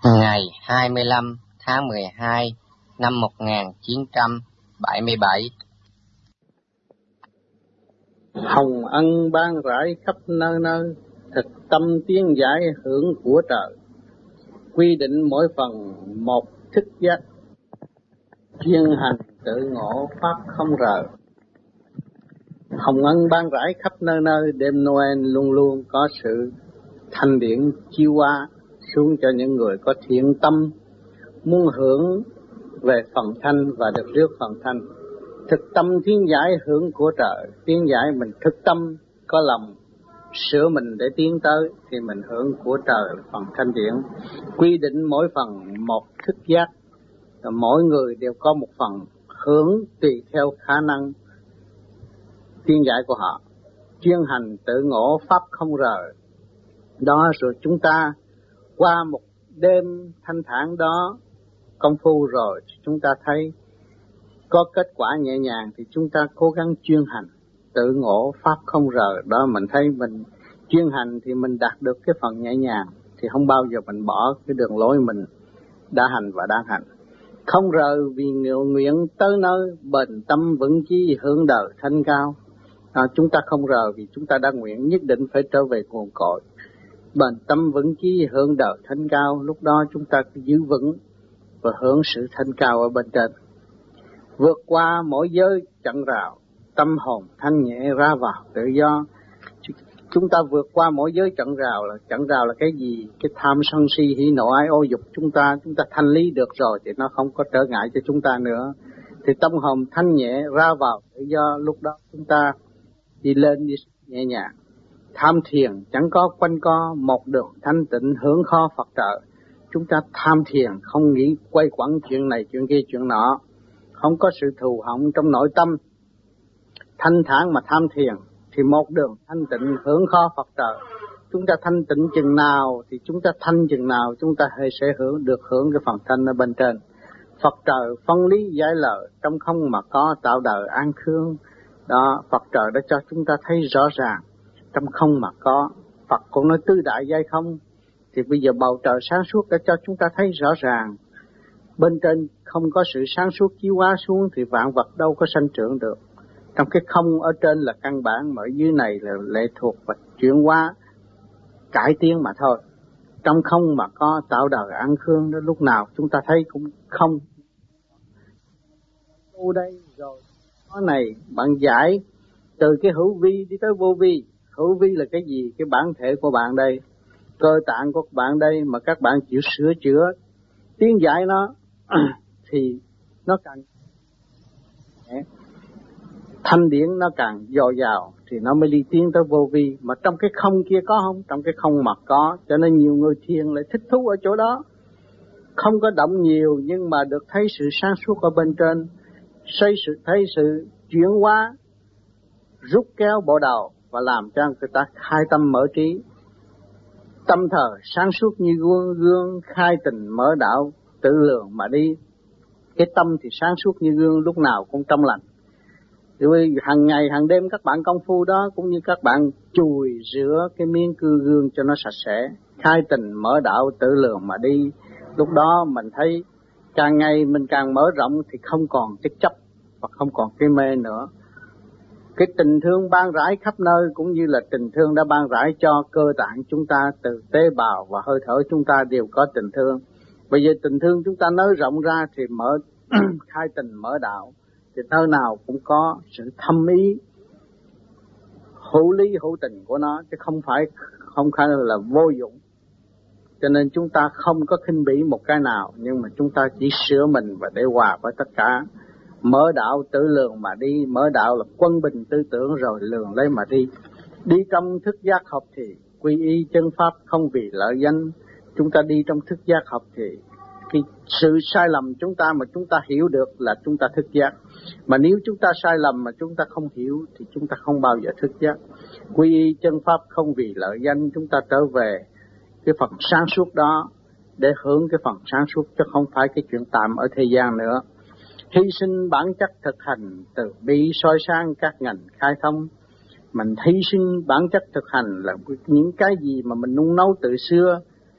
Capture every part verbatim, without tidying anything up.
Ngày hai mươi lăm tháng mười hai năm một nghìn chín trăm bảy mươi bảy. Hồng ân ban rải khắp nơi nơi, thực tâm tiến giải hưởng của trời. Quy định mỗi phần một thức giác, chuyên hành tự ngộ pháp không rời. Hồng ân ban rải khắp nơi nơi, đêm Noel luôn luôn có sự thanh điển chiếu qua xuống cho những người có thiện tâm, muốn hưởng về phần thanh và được rước phần thanh. Thực tâm tiến giải hưởng của trời, tiến giải mình thực tâm có lòng sửa mình để tiến tới thì mình hưởng của trời phần thanh điển. Quy định mỗi phần một thức giác, mỗi người đều có một phần hưởng tùy theo khả năng tiến giải của họ. Chuyên hành tự ngộ pháp không rời. Đó rồi chúng ta qua một đêm thanh thản đó công phu rồi chúng ta thấy có kết quả nhẹ nhàng thì chúng ta cố gắng chuyên hành tự ngộ pháp không rời. Đó mình thấy mình chuyên hành thì mình đạt được cái phần nhẹ nhàng thì không bao giờ mình bỏ cái đường lối mình đã hành và đang hành. Không rời vì nguyện tới nơi, bền tâm vững chí hướng đời thanh cao. À, chúng ta không rời vì chúng ta đã nguyện nhất định phải trở về nguồn cội. Bền tâm vững chí hướng đời thanh cao, lúc đó chúng ta giữ vững và hưởng sự thanh cao ở bên trên. Vượt qua mỗi giới chặn rào, tâm hồn thanh nhẹ ra vào tự do. Chúng ta vượt qua mỗi giới chặn rào, là chặn rào là cái gì? Cái tham sân si hỉ nộ ái ô dục chúng ta, chúng ta thanh lý được rồi thì nó không có trở ngại cho chúng ta nữa. Thì tâm hồn thanh nhẹ ra vào tự do, lúc đó chúng ta đi lên đi nhẹ nhàng. Tham thiền chẳng có quanh co, một đường thanh tịnh hưởng kho Phật trợ. Chúng ta tham thiền không nghĩ quay quẩn chuyện này chuyện kia chuyện nọ, không có sự thù hận trong nội tâm, thanh thản mà tham thiền thì một đường thanh tịnh hưởng kho Phật trợ. Chúng ta thanh tịnh chừng nào thì chúng ta thanh chừng nào chúng ta sẽ hưởng được hưởng cái phần thanh ở bên trên. Phật trời phân lý giải lợi, trong không mà có tạo đời an khương. Đó, Phật trời đã cho chúng ta thấy rõ ràng, trong không mà có. Phật cũng nói tứ đại giai không, thì bây giờ bầu trời sáng suốt đã cho chúng ta thấy rõ ràng. Bên trên không có sự sáng suốt chiếu hóa xuống thì vạn vật đâu có sanh trưởng được. Trong cái không ở trên là căn bản, mà ở dưới này là lệ thuộc và chuyển hóa, cải tiến mà thôi. Trong không mà có tạo đời an khương, đó lúc nào chúng ta thấy cũng không. Ở đây rồi, cái này bạn giải từ cái hữu vi đi tới vô vi. Hữu vi là cái gì? Cái bản thể của bạn đây, cơ tạng của bạn đây mà các bạn chịu sửa chữa, tiến giải nó thì nó càng thanh điển, nó càng dồi dào thì nó mới đi tiến tới vô vi. Mà trong cái không kia có không? Trong cái không mà có, cho nên nhiều người thiền lại thích thú ở chỗ đó. Không có động nhiều nhưng mà được thấy sự sáng suốt ở bên trên, thấy sự, thấy sự chuyển hóa, rút kéo bộ đầu và làm cho người ta khai tâm mở trí. Tâm thờ sáng suốt như gương, gương khai tình mở đạo, tự lượng mà đi. Cái tâm thì sáng suốt như gương, lúc nào cũng trong lành. Vì hàng ngày hàng đêm các bạn công phu đó cũng như các bạn chùi rửa cái miếng cưa gương cho nó sạch sẽ, khai tình mở đạo tự lượng mà đi. Lúc đó mình thấy càng ngày mình càng mở rộng thì không còn cái chấp và không còn cái mê nữa. Cái tình thương ban rãi khắp nơi cũng như là tình thương đã ban rãi cho cơ tạng chúng ta, từ tế bào và hơi thở chúng ta đều có tình thương. Bây giờ tình thương chúng ta nới rộng ra thì mở khai tình mở đạo, thì nơi nào cũng có sự thâm ý, hữu lý hữu tình của nó, chứ không phải không phải là vô dụng. Cho nên chúng ta không có khinh bỉ một cái nào, nhưng mà chúng ta chỉ sửa mình và để hòa với tất cả. Mở đạo tự lượng mà đi, mở đạo là quân bình tư tưởng rồi lượng lấy mà đi. Đi trong thức giác học thì quy y chân pháp không vì lợi danh. Chúng ta đi trong thức giác học thì cái sự sai lầm chúng ta mà chúng ta hiểu được là chúng ta thức giác. Mà nếu chúng ta sai lầm mà chúng ta không hiểu thì chúng ta không bao giờ thức giác. Quy y chân pháp không vì lợi danh, chúng ta trở về cái phần sáng suốt đó để hưởng cái phần sáng suốt, chứ không phải cái chuyện tạm ở thế gian nữa. Hy sinh bản chất thực hành, từ bi soi sáng các ngành khai thông. Mình hy sinh bản chất thực hành là những cái gì mà mình nung nấu từ xưa,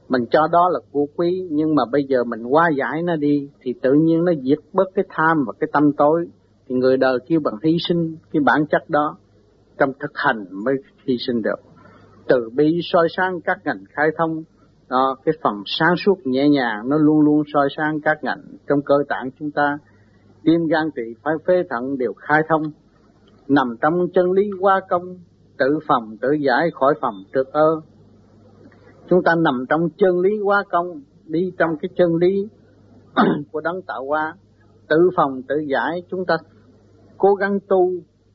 Mình cho đó là của quý, nhưng mà bây giờ mình hóa giải nó đi thì tự nhiên nó diệt bớt cái tham và cái tâm tối. Thì người đời kêu bằng hy sinh cái bản chất đó, trong thực hành mới hy sinh được. Từ bi soi sáng các ngành khai thông, đó, cái phần sáng suốt nhẹ nhàng nó luôn luôn soi sáng các ngành trong cơ tạng chúng ta. Tim gan tỵ phái phế thận đều khai thông, nằm trong chân lý hóa công, tự phòng tự giải khỏi phòng trượt ơ. Chúng ta nằm trong chân lý hóa công, đi trong cái chân lý của đấng tạo hóa, tự phòng tự giải. Chúng ta cố gắng tu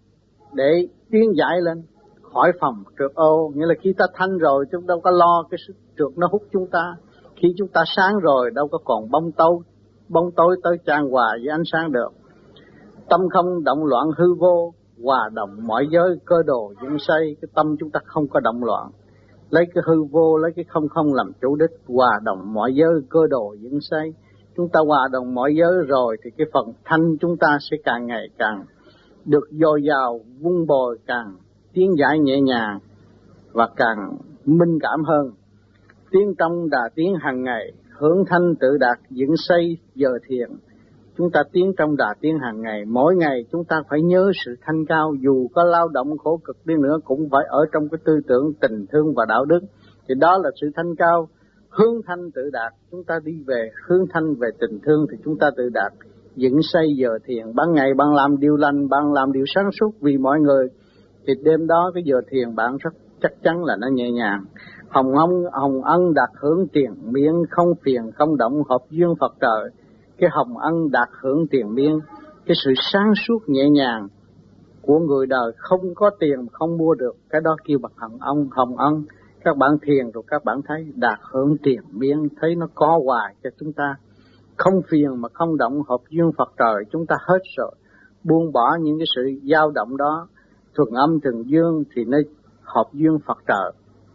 để tiến giải lên khỏi phòng trượt ô. Nghĩa là khi ta thanh rồi chúng đâu có lo cái sức trượt nó hút chúng ta. Khi chúng ta sáng rồi đâu có còn bóng tối, bóng tối tới chan hòa với ánh sáng được. Tâm không động loạn hư vô, hòa đồng mọi giới cơ đồ dựng xây. Cái tâm chúng ta không có động loạn, lấy cái hư vô, lấy cái không không làm chủ đích, hòa đồng mọi giới cơ đồ dựng xây. Chúng ta hòa đồng mọi giới rồi thì cái phần thanh chúng ta sẽ càng ngày càng được dồi dào, vun bồi, càng tiến giải nhẹ nhàng và càng minh cảm hơn. Tiến trong đà tiến hàng ngày, hướng thanh tự đạt dựng xây giờ thiền. Chúng ta tiến trong đà tiến hàng ngày, mỗi ngày chúng ta phải nhớ sự thanh cao, dù có lao động khổ cực đi nữa cũng phải ở trong cái tư tưởng tình thương và đạo đức. Thì đó là sự thanh cao, hướng thanh tự đạt. Chúng ta đi về hướng thanh về tình thương thì chúng ta tự đạt, dựng xây giờ thiền. Ban ngày bạn làm điều lành, bạn làm điều sáng suốt vì mọi người, thì đêm đó cái giờ thiền bạn rất chắc chắn là nó nhẹ nhàng. Hồng ân, hồng ân đạt hưởng tiền miên, không phiền không động hợp duyên Phật trời. Cái hồng ân đạt hưởng tiền miên, cái sự sáng suốt nhẹ nhàng của người đời không có tiền không mua được, cái đó kêu bằng hồng ân. Hồng ân các bạn thiền rồi các bạn thấy đạt hưởng tiền miên, thấy nó có hoài cho chúng ta. Không phiền mà không động hợp duyên Phật trời, chúng ta hết rồi, buông bỏ những cái sự dao động đó, thuần âm thuần dương thì nó hợp duyên Phật trời.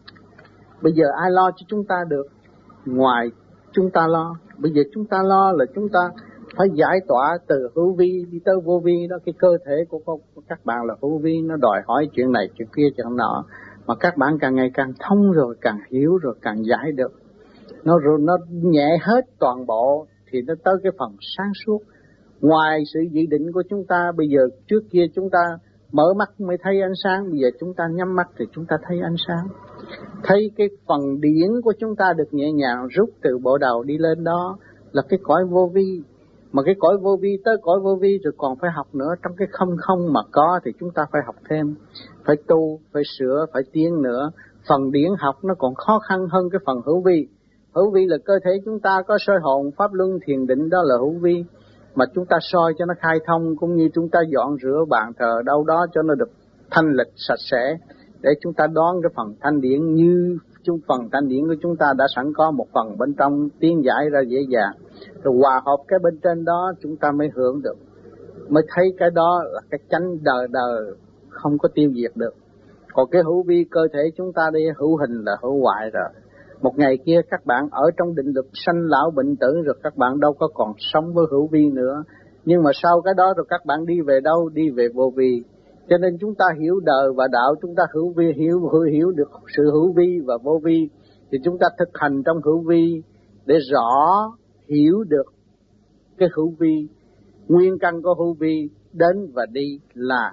Bây giờ ai lo cho chúng ta được ngoài chúng ta lo. Bây giờ chúng ta lo là chúng ta phải giải tỏa từ hữu vi đi tới vô vi đó. Cái cơ thể của, của các bạn là hữu vi, nó đòi hỏi chuyện này chuyện kia chuyện nọ, mà các bạn càng ngày càng thông rồi, càng hiểu rồi, càng giải được. Nó rồi nó nhẹ hết toàn bộ thì nó tới cái phần sáng suốt. Ngoài sự dự định của chúng ta, bây giờ trước kia chúng ta mở mắt mới thấy ánh sáng, bây giờ chúng ta nhắm mắt thì chúng ta thấy ánh sáng. Thấy cái phần điển của chúng ta được nhẹ nhàng rút từ bộ đầu đi lên, đó là cái cõi vô vi. Mà cái cõi vô vi tới cõi vô vi rồi còn phải học nữa. Trong cái không không mà có thì chúng ta phải học thêm, phải tu, phải sửa, phải tiến nữa. Phần điển học nó còn khó khăn hơn cái phần hữu vi. Hữu vi là cơ thể chúng ta có soi hồn, pháp luân, thiền định, đó là hữu vi. Mà chúng ta soi cho nó khai thông, cũng như chúng ta dọn rửa bàn thờ đâu đó cho nó được thanh lịch sạch sẽ, để chúng ta đón cái phần thanh điển. Như chung phần thanh điển của chúng ta đã sẵn có một phần bên trong tiến giải ra dễ dàng, rồi hòa hợp cái bên trên đó chúng ta mới hưởng được, mới thấy cái đó là cái chánh đời đời không có tiêu diệt được. Còn cái hữu vi cơ thể chúng ta đi, hữu hình là hữu hoại rồi. Một ngày kia các bạn ở trong định luật sanh lão bệnh tử rồi, các bạn đâu có còn sống với hữu vi nữa. Nhưng mà sau cái đó rồi các bạn đi về đâu? Đi về vô vi. Cho nên chúng ta hiểu đời và đạo, chúng ta hữu vi, hiểu hiểu được sự hữu vi và vô vi, thì chúng ta thực hành trong hữu vi để rõ hiểu được cái hữu vi. Nguyên căn của hữu vi đến và đi là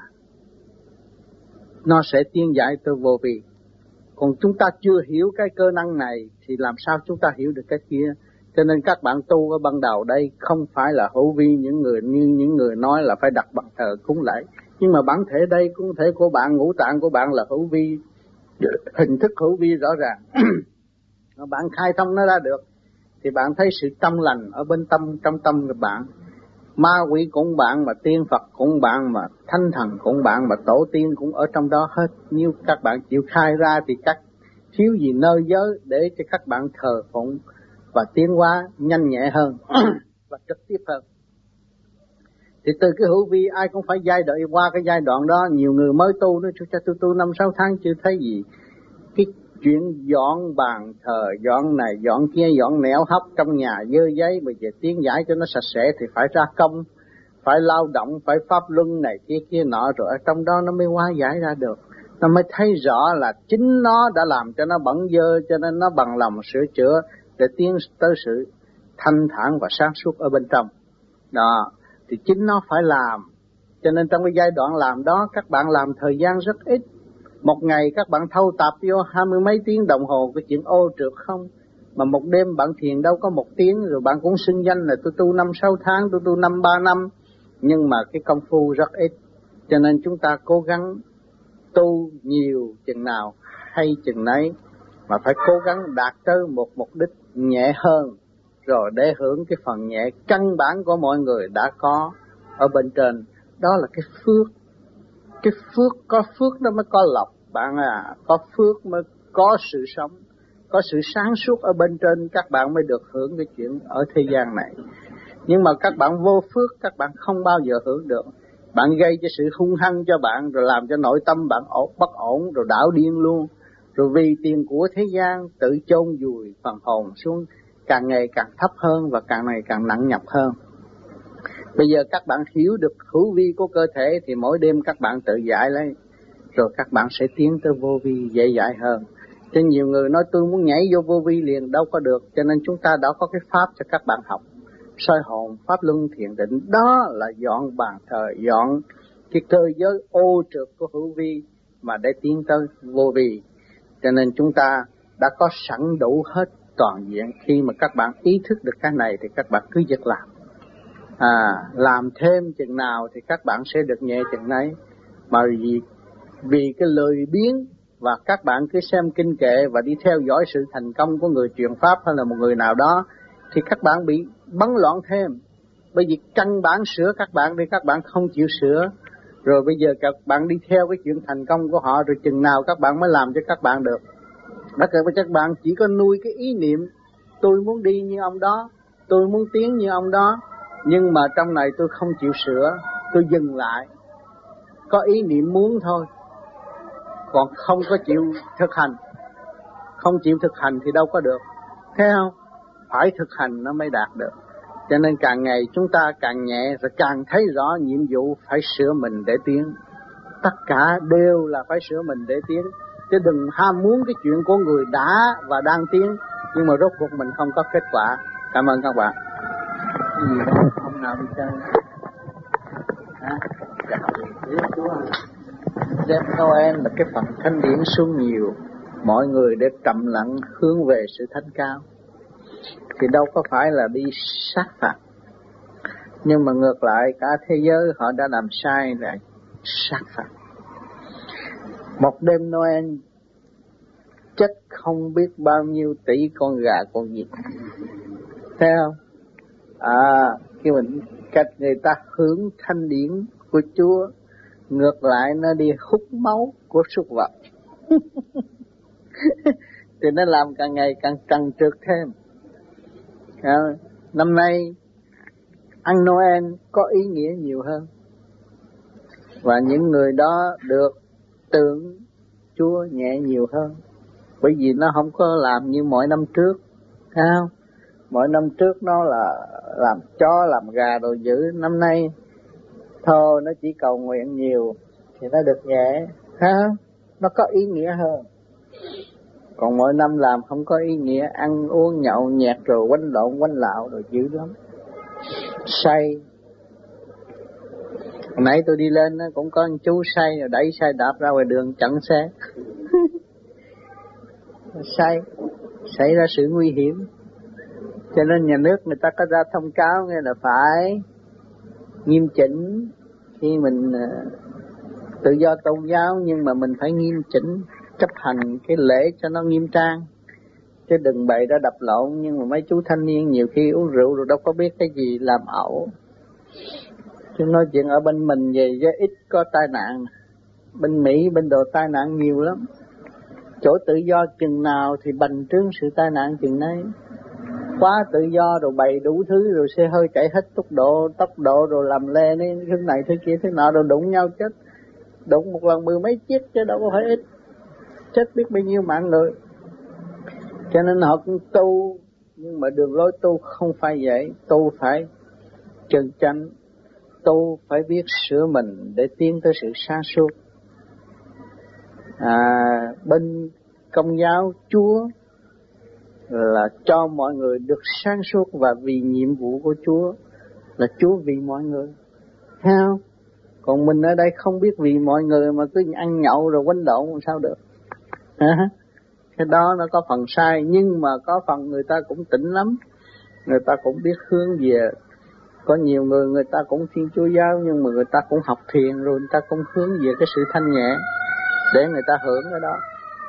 nó sẽ tiến giải tới vô vi. Còn chúng ta chưa hiểu cái cơ năng này thì làm sao chúng ta hiểu được cái kia. Cho nên các bạn tu ở ban đầu đây không phải là hữu vi những người như những người nói là phải đặt bàn thờ cúng lễ. Nhưng mà bản thể đây, cũng thể của bạn, ngũ tạng của bạn là hữu vi, hình thức hữu vi rõ ràng. Bạn khai thông nó ra được thì bạn thấy sự trong lành ở bên tâm, trong tâm của bạn. Ma quỷ cũng bạn, mà tiên Phật cũng bạn, mà thanh thần cũng bạn, mà tổ tiên cũng ở trong đó hết. Nếu các bạn chịu khai ra thì các thiếu gì nơi giới để cho các bạn thờ phụng và tiến hóa nhanh nhẹ hơn và trực tiếp hơn. Thì từ cái hữu vi ai cũng phải giai đoạn qua cái giai đoạn đó. Nhiều người mới tu nó cho tôi tu năm sáu tháng chưa thấy gì. Cái chuyện dọn bàn thờ, dọn này dọn kia, dọn nẻo hấp trong nhà dơ giấy, bây giờ tiến giải cho nó sạch sẽ thì phải ra công, phải lao động, phải pháp luân này kia kia nọ, rồi ở trong đó nó mới hóa giải ra được. nó mới thấy rõ là chính nó đã làm cho nó bẩn dơ, cho nên nó bằng lòng sửa chữa để tiến tới sự thanh thản và sáng suốt ở bên trong. Đó, thì chính nó phải làm. Cho nên trong cái giai đoạn làm đó, các bạn làm thời gian rất ít. Một ngày các bạn thâu tập vô hai mươi mấy tiếng đồng hồ cái chuyện ô trượt không. Mà một đêm bạn thiền đâu có một tiếng, rồi bạn cũng xưng danh là tôi tu năm sáu tháng, tôi tu năm ba năm. Nhưng mà cái công phu rất ít. Cho nên chúng ta cố gắng tu nhiều chừng nào hay chừng nấy, mà phải cố gắng đạt tới một mục đích nhẹ hơn, rồi để hưởng cái phần nhẹ căn bản của mọi người đã có ở bên trên. Đó là cái phước. Cái phước, có phước đó mới có lộc bạn à, có phước mới có sự sống, có sự sáng suốt ở bên trên, các bạn mới được hưởng cái chuyện ở thế gian này. Nhưng mà các bạn vô phước, các bạn không bao giờ hưởng được. Bạn gây cho sự hung hăng cho bạn, rồi làm cho nội tâm bạn ổn, bất ổn, rồi đảo điên luôn. Rồi vì tiền của thế gian tự chôn vùi phần hồn xuống, càng ngày càng thấp hơn và càng ngày càng nặng nhọc hơn. Bây giờ các bạn hiểu được hữu vi của cơ thể thì mỗi đêm các bạn tự giải lấy, rồi các bạn sẽ tiến tới vô vi dễ dãi hơn. Cho nhiều người nói tôi muốn nhảy vô vô vi liền, đâu có được. Cho nên chúng ta đã có cái pháp cho các bạn học. Soi hồn, pháp luân, thiền định, đó là dọn bàn thờ, dọn cái cơ giới ô trượt của hữu vi mà để tiến tới vô vi. Cho nên chúng ta đã có sẵn đủ hết toàn diện. Khi mà các bạn ý thức được cái này thì các bạn cứ việc làm. À, làm thêm chừng nào thì các bạn sẽ được nhẹ chừng nấy. Mà vì, vì cái lời biến và các bạn cứ xem kinh kệ và đi theo dõi sự thành công của người truyền pháp hay là một người nào đó, thì các bạn bị bấn loạn thêm. Bởi vì căn bản sửa các bạn đi, các bạn không chịu sửa. Rồi bây giờ các bạn đi theo cái chuyện thành công của họ, rồi chừng nào các bạn mới làm cho các bạn được. Tất cả các bạn chỉ có nuôi cái ý niệm tôi muốn đi như ông đó, tôi muốn tiến như ông đó, nhưng mà trong này tôi không chịu sửa, tôi dừng lại, có ý niệm muốn thôi, còn không có chịu thực hành. Không chịu thực hành thì đâu có được, thấy không? Phải thực hành nó mới đạt được. Cho nên càng ngày chúng ta càng nhẹ, rồi càng thấy rõ nhiệm vụ phải sửa mình để tiến. Tất cả đều là phải sửa mình để tiến, chứ đừng ham muốn cái chuyện của người đã và đang tiến, nhưng mà rốt cuộc mình không có kết quả. Cảm ơn các bạn. Cái gì đó hôm nào đi chơi hả? Đêm Noel là cái phần thanh điển xuống nhiều, mọi người để trầm lặng hướng về sự thanh cao, thì đâu có phải là đi sát phạt. Nhưng mà ngược lại cả thế giới họ đã làm sai là sát phạt. Một đêm Noel chết không biết bao nhiêu tỷ con gà con vịt, thấy không? À, khi mình cách người ta hưởng thanh điển của Chúa, ngược lại nó đi hút máu của súc vật. Thì nó làm càng ngày càng trần trượt thêm. À, năm nay ăn Noel có ý nghĩa nhiều hơn, và những người đó được tưởng Chúa nhẹ nhiều hơn, bởi vì nó không có làm như mọi năm trước, thấy không? Mỗi năm trước nó là làm chó làm gà đồ dữ, năm nay thôi nó chỉ cầu nguyện nhiều thì nó được nhẹ, thấy không? Nó có ý nghĩa hơn. Còn mỗi năm làm không có ý nghĩa, ăn uống nhậu nhẹt rồi quánh lộn quánh lạo rồi dữ lắm, say. Hồi nãy tôi đi lên cũng có anh chú say rồi đẩy xe đạp ra ngoài đường chặn xe. Say, xảy ra sự nguy hiểm. Cho nên nhà nước người ta có ra thông cáo nghe là phải nghiêm chỉnh. Khi mình tự do tôn giáo nhưng mà mình phải nghiêm chỉnh chấp hành cái lễ cho nó nghiêm trang, chứ đừng bậy ra đập lộn. Nhưng mà mấy chú thanh niên nhiều khi uống rượu rồi đâu có biết cái gì làm ẩu. Chứ nói chuyện ở bên mình về chứ ít có tai nạn. Bên Mỹ, bên đồ tai nạn nhiều lắm. Chỗ tự do chừng nào thì bành trướng sự tai nạn chừng nấy. Quá tự do rồi bày đủ thứ, rồi xe hơi chạy hết tốc độ, tốc độ rồi làm le thứ này thứ kia thế nọ, rồi đụng nhau chết. Đụng một lần mười mấy chiếc chứ đâu có phải ít. Chết biết bao nhiêu mạng người. Cho nên họ cũng tu, nhưng mà đường lối tu không phải vậy. Tu phải chân chánh, tu phải biết sửa mình để tiến tới sự sáng suốt. À, bên Công giáo Chúa là cho mọi người được sáng suốt, và vì nhiệm vụ của Chúa là Chúa vì mọi người, thấy không? Còn mình ở đây không biết vì mọi người mà cứ ăn nhậu rồi quánh lộn làm sao được. À, cái đó nó có phần sai, nhưng mà có phần người ta cũng tỉnh lắm, người ta cũng biết hướng về. Có nhiều người người ta cũng Thiên Chúa giáo, nhưng mà người ta cũng học thiền rồi, người ta cũng hướng về cái sự thanh nhẹ để người ta hưởng cái đó.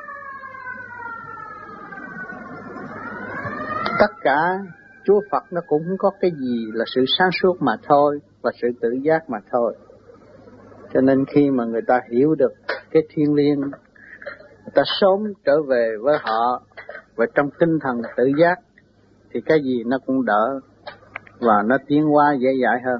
Tất cả Chúa Phật nó cũng không có cái gì là sự sáng suốt mà thôi, và sự tự giác mà thôi. Cho nên khi mà người ta hiểu được cái thiêng liêng, người ta sớm trở về với họ và trong tinh thần tự giác, thì cái gì nó cũng đỡ và nó tiến hóa dễ dãi hơn.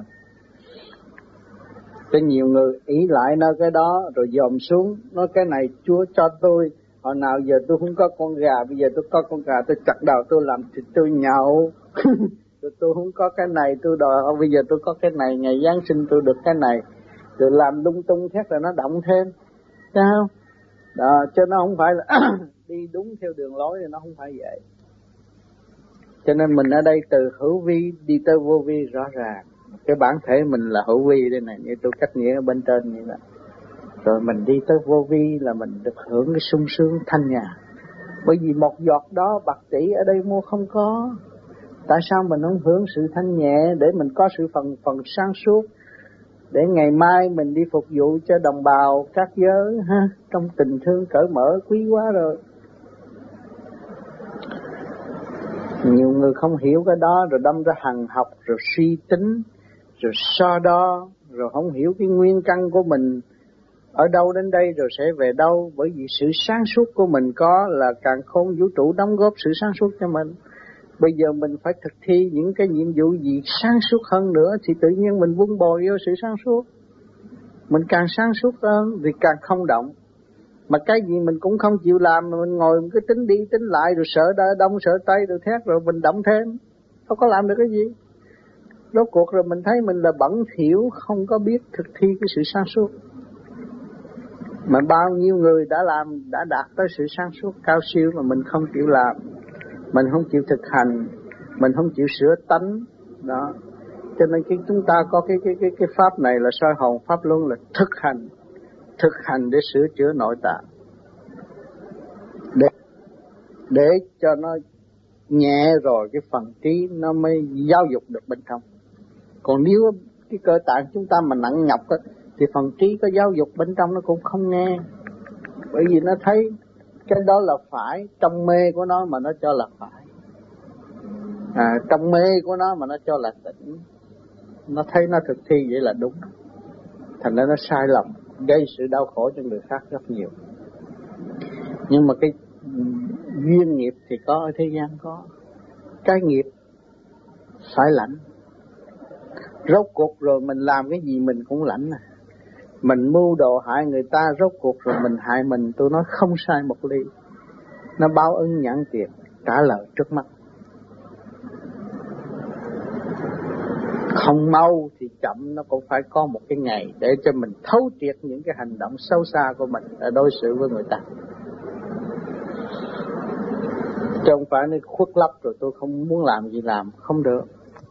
Có nhiều người ý lại nơi cái đó rồi dòm xuống, nói cái này Chúa cho tôi, hồi nào giờ tôi không có con gà, bây giờ tôi có con gà tôi chặt đầu tôi làm thịt tôi nhậu. Tôi, tôi không có cái này tôi đòi, bây giờ tôi có cái này, ngày Giáng sinh tôi được cái này, rồi làm lung tung khác rồi nó động thêm, thấy không? Đó, cho nó không phải là đi đúng theo đường lối, thì nó không phải vậy. Cho nên mình ở đây từ hữu vi đi tới vô vi rõ ràng. Cái bản thể mình là hữu vi đây này, như tôi cách nghĩa ở bên trên như vậy. Rồi mình đi tới vô vi là mình được hưởng cái sung sướng thanh nhàn. Bởi vì một giọt đó bạc tỷ ở đây mua không có. Tại sao mình không hưởng sự thanh nhẹ để mình có sự phần phần sáng suốt, để ngày mai mình đi phục vụ cho đồng bào các giới ha, trong tình thương cởi mở quý quá rồi. Nhiều người không hiểu cái đó rồi đâm ra hằng học, rồi suy tính, rồi so đo, rồi không hiểu cái nguyên căn của mình ở đâu đến đây rồi sẽ về đâu. Bởi vì sự sáng suốt của mình có là càn khôn vũ trụ đóng góp sự sáng suốt cho mình. Bây giờ mình phải thực thi những cái nhiệm vụ gì sáng suốt hơn nữa, thì tự nhiên mình vun bồi vô sự sáng suốt. Mình càng sáng suốt hơn thì càng không động. Mà cái gì mình cũng không chịu làm, mà mình ngồi mình cứ tính đi tính lại, rồi sợ đông sợ tây rồi thét, rồi mình động thêm, không có làm được cái gì. Rốt cuộc rồi mình thấy mình là bẩn thỉu, không có biết thực thi cái sự sáng suốt. Mà bao nhiêu người đã làm, đã đạt tới sự sáng suốt cao siêu mà mình không chịu làm, mình không chịu thực hành, mình không chịu sửa tánh đó. Cho nên cái chúng ta có cái cái cái cái pháp này là soi hồn pháp luân, là thực hành, thực hành để sửa chữa nội tạng, để để cho nó nhẹ rồi cái phần trí nó mới giáo dục được bên trong. Còn nếu cái cơ tạng chúng ta mà nặng nhọc á, thì phần trí có giáo dục bên trong nó cũng không nghe. Bởi vì nó thấy cái đó là phải, trong mê của nó mà nó cho là phải, à, trong mê của nó mà nó cho là tỉnh. Nó thấy nó thực thi vậy là đúng, thành ra nó sai lầm, gây sự đau khổ cho người khác rất nhiều. Nhưng mà cái duyên nghiệp thì có ở thế gian có. Cái nghiệp phải lãnh. Rốt cuộc rồi mình làm cái gì mình cũng lãnh à. Mình mưu đồ hại người ta, rốt cuộc rồi mình hại mình, tôi nói không sai một ly. Nó báo ứng nhãn tiền, trả lời trước mắt. Không mau thì chậm nó cũng phải có một cái ngày để cho mình thấu triệt những cái hành động sâu xa của mình để đối xử với người ta. Chứ không phải nó khuất lấp rồi tôi không muốn làm gì làm, không được.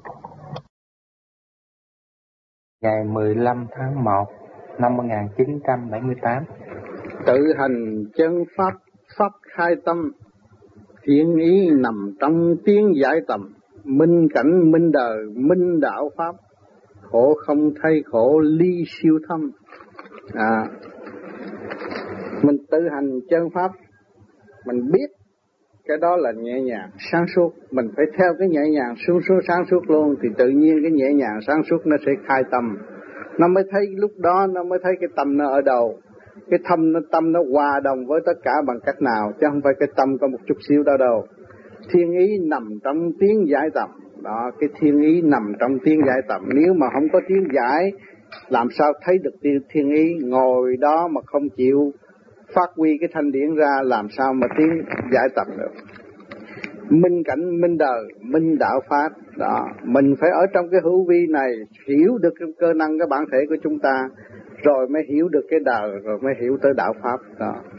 Ngày mười lăm tháng một năm một nghìn chín trăm bảy mươi tám, tự hành chân pháp, pháp khai tâm, thiện ý nằm trong tiếng giải tầm, minh cảnh minh đời, minh đạo pháp, khổ không thay khổ, ly siêu thâm. À, mình tự hành chân pháp, mình biết cái đó là nhẹ nhàng, sáng suốt, mình phải theo cái nhẹ nhàng, xuống xuống sáng suốt luôn, thì tự nhiên cái nhẹ nhàng, sáng suốt nó sẽ khai tâm. Nó mới thấy lúc đó, nó mới thấy cái tâm nó ở đâu. Cái tâm nó, tâm nó hòa đồng với tất cả bằng cách nào, chứ không phải cái tâm có một chút xíu đâu đâu. Thiên ý nằm trong tiếng giải tầm. Đó, cái thiên ý nằm trong tiếng giải tầm. Nếu mà không có tiếng giải, làm sao thấy được thiên ý? Ngồi đó mà không chịu phát huy cái thanh điển ra, làm sao mà tiếng giải tầm được? Minh cảnh, minh đời, minh đạo pháp. Đó, mình phải ở trong cái hữu vi này, hiểu được cái cơ năng, cái bản thể của chúng ta, rồi mới hiểu được cái đời, rồi mới hiểu tới đạo pháp. Đó,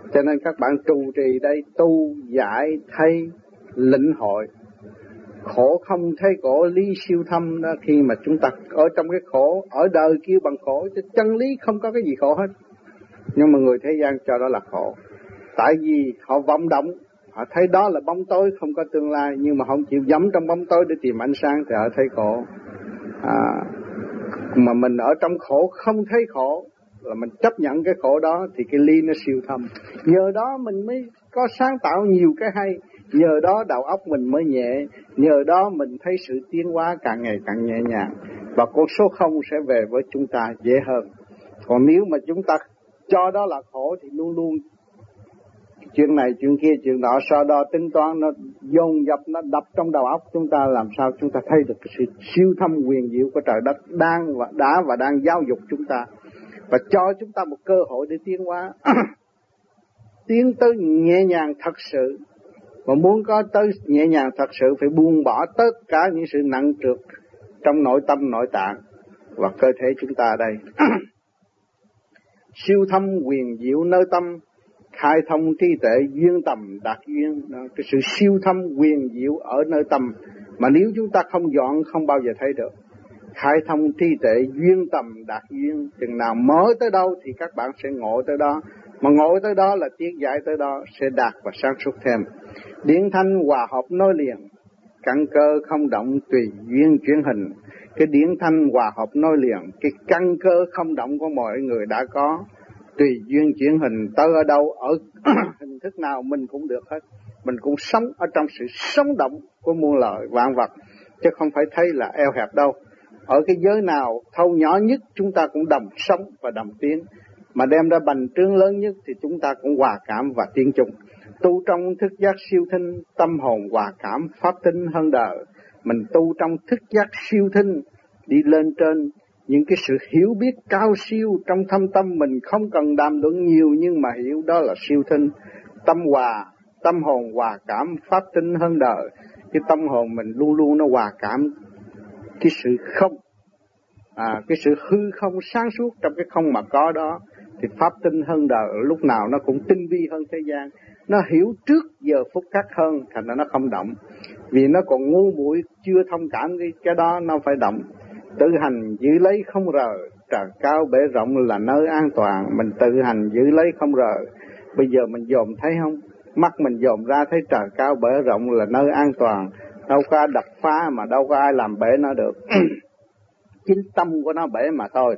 Cho nên các bạn trụ trì đây tu giải thấy lĩnh hội khổ không thấy khổ, lý siêu thâm đó. Khi mà chúng ta ở trong cái khổ, ở đời kêu bằng khổ, chứ chân lý không có cái gì khổ hết. Nhưng mà người thế gian cho đó là khổ. Tại vì họ vọng động, họ thấy đó là bóng tối không có tương lai, nhưng mà không chịu dẫm trong bóng tối để tìm ánh sáng thì họ thấy khổ. À, mà mình ở trong khổ không thấy khổ, là mình chấp nhận cái khổ đó thì cái ly nó siêu thâm. Nhờ đó mình mới có sáng tạo nhiều cái hay, nhờ đó đầu óc mình mới nhẹ, nhờ đó mình thấy sự tiến hóa càng ngày càng nhẹ nhàng, và con số không sẽ về với chúng ta dễ hơn. Còn nếu mà chúng ta cho đó là khổ thì luôn luôn chuyện này chuyện kia chuyện nọ so đo tính toán, nó dồn dập, nó đập trong đầu óc chúng ta, làm sao chúng ta thấy được cái sự siêu thâm quyền diệu của trời đất đang và đã và đang giáo dục chúng ta, và cho chúng ta một cơ hội để tiến hóa. Tiến tới nhẹ nhàng thật sự. Mà muốn có tới nhẹ nhàng thật sự phải buông bỏ tất cả những sự nặng trược trong nội tâm nội tạng và cơ thể chúng ta đây. Siêu thâm quyền diệu nơi tâm, khai thông trí tuệ duyên tầm đạt duyên. Đó, cái sự siêu thâm quyền diệu ở nơi tâm mà nếu chúng ta không dọn không bao giờ thấy được. Khai thông trí tuệ duyên tầm đạt duyên, chừng nào mở tới đâu thì các bạn sẽ ngộ tới đó, mà ngộ tới đó là tiến giải tới đó, sẽ đạt và sáng suốt thêm. Điển thanh hòa hợp nối liền, căn cơ không động tùy duyên chuyển hình. Cái điển thanh hòa hợp nối liền, cái căn cơ không động của mọi người đã có, tùy duyên chuyển hình tới ở đâu, ở hình thức nào mình cũng được hết. Mình cũng sống ở trong sự sống động của muôn loài vạn vật, chứ không phải thấy là eo hẹp đâu. Ở cái giới nào thâu nhỏ nhất chúng ta cũng đồng sống và đồng tiến, mà đem ra bành trướng lớn nhất thì chúng ta cũng hòa cảm và tiến chung. Tu trong thức giác siêu thinh, tâm hồn hòa cảm pháp tinh hơn đời. Mình tu trong thức giác siêu thinh, đi lên trên những cái sự hiểu biết cao siêu trong thâm tâm mình, không cần đàm luận nhiều nhưng mà hiểu đó là siêu thinh. Tâm hòa, tâm hồn hòa cảm pháp tinh hơn đời. Cái tâm hồn mình luôn luôn nó hòa cảm cái sự không, à, cái sự hư không sáng suốt trong cái không mà có đó, thì pháp tinh hơn đời lúc nào nó cũng tinh vi hơn thế gian. Nó hiểu trước giờ phút khắc hơn, thành ra nó không động. Vì nó còn ngu muội chưa thông cảm cái, cái đó nó phải động. Tự hành giữ lấy không rời, trời cao bể rộng là nơi an toàn. Mình tự hành giữ lấy không rời. Bây giờ mình dòm thấy không? Mắt mình dòm ra thấy trời cao bể rộng là nơi an toàn. Đâu có ai đập phá mà đâu có ai làm bể nó được. Chính tâm của nó bể mà thôi.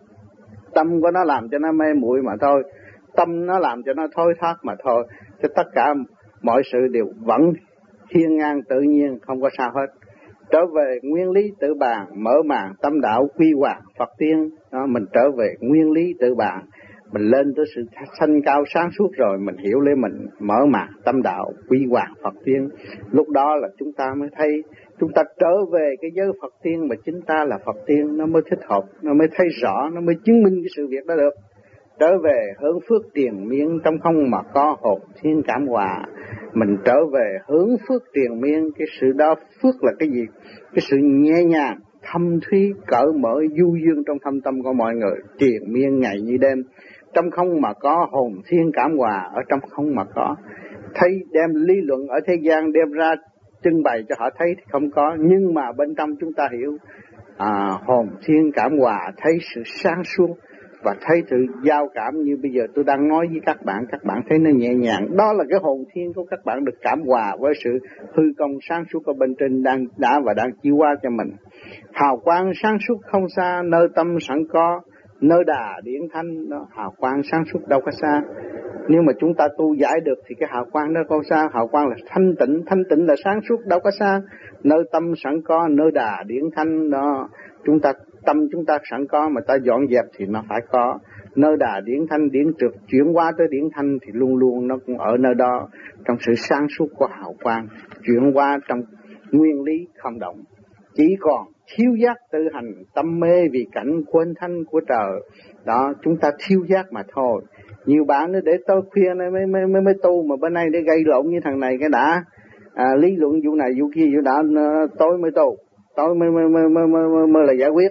Tâm của nó làm cho nó mê muội mà thôi. Tâm nó làm cho nó thối thác mà thôi. Cho tất cả mọi sự đều vẫn thiên ngang tự nhiên, không có sao hết. Trở về nguyên lý tự bàn, mở màn tâm đạo quy hoàng Phật tiên. Đó, mình trở về nguyên lý tự bàn, mình lên tới sự sanh cao sáng suốt rồi, mình hiểu lấy mình, mở màn tâm đạo quy hoàng Phật tiên. Lúc đó là chúng ta mới thấy, chúng ta trở về cái giới Phật tiên mà chính ta là Phật tiên, nó mới thích hợp, nó mới thấy rõ, nó mới chứng minh cái sự việc đó được. Trở về hướng phước tiền miên trong không mà có hồn thiên cảm hòa. Mình trở về hướng phước tiền miên, cái sự đó phước là cái gì? Cái sự nhẹ nhàng, thâm thúy, cởi mở, du dương trong thâm tâm của mọi người. Tiền miên ngày như đêm, trong không mà có hồn thiên cảm hòa, ở trong không mà có. Thấy đem lý luận ở thế gian đem ra trưng bày cho họ thấy thì không có, nhưng mà bên trong chúng ta hiểu à, hồn thiên cảm hòa, thấy sự sáng suốt và thấy sự giao cảm như bây giờ tôi đang nói với các bạn, các bạn thấy nó nhẹ nhàng. Đó là cái hồn thiên của các bạn được cảm hòa với sự hư công sáng suốt ở bên trên đang đã và đang chiếu qua cho mình. Hào quang sáng suốt không xa, nơi tâm sẵn có, nơi đà điển thanh đó. Hào quang sáng suốt đâu có xa. Nếu mà chúng ta tu giải được thì cái hào quang đó không xa. Hào quang là thanh tịnh, thanh tịnh là sáng suốt đâu có xa. Nơi tâm sẵn có, nơi đà điển thanh đó. Chúng ta tâm chúng ta sẵn có mà ta dọn dẹp thì nó phải có. Nơi đà điển thanh, điển trượt chuyển qua tới điển thanh thì luôn luôn nó cũng ở nơi đó, trong sự sáng suốt của hào quang, chuyển qua trong nguyên lý không động. Chỉ còn thiếu giác tự hành, tâm mê vì cảnh quên thanh của trời. Đó, chúng ta thiếu giác mà thôi. Nhiều bạn nó để tối khuya này mới, mới, mới, mới tu, mà bên này để gây lộn như thằng này cái đã. À, lý luận vụ này vụ kia vụ đã tối mới tu, tối mới, mới, mới, mới, mới, mới là giải quyết.